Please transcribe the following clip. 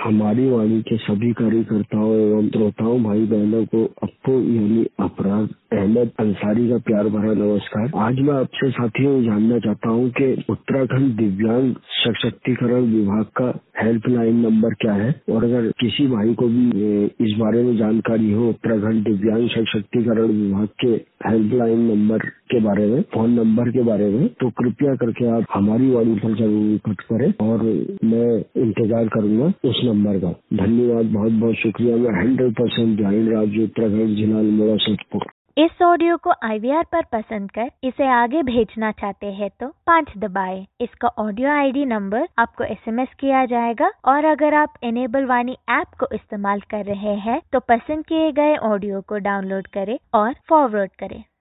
हमारी वाणी के सभी कार्यकर्ताओं एवं श्रोताओं भाई बहनों को अप्पू यानी अपराध अहमद अंसारी का प्यार भरा नमस्कार। आज मैं आपसे साथियों जानना चाहता हूं कि उत्तराखंड दिव्यांग सशक्तिकरण विभाग का हेल्पलाइन नंबर क्या है, और अगर किसी भाई को भी इस बारे में जानकारी हो उत्तराखंड दिव्यांग सशक्तिकरण विभाग के हेल्पलाइन नंबर के बारे में, फोन नंबर के बारे में, तो कृपया करके आप हमारी वाणी पर जरूर कट करें और मैं इंतजार करूंगा उस नंबर का। धन्यवाद, बहुत बहुत शुक्रिया। मैं 100% ज्ञान राज्य उत्तराखंड जिला अल्मोड़ा सतपुर। इस ऑडियो को IVR पर पसंद कर इसे आगे भेजना चाहते हैं तो 5 दबाएं। इसका ऑडियो ID नंबर आपको SMS किया जाएगा, और अगर आप इनेबल वाणी ऐप को इस्तेमाल कर रहे हैं तो पसंद किए गए ऑडियो को डाउनलोड करें और फॉरवर्ड करें।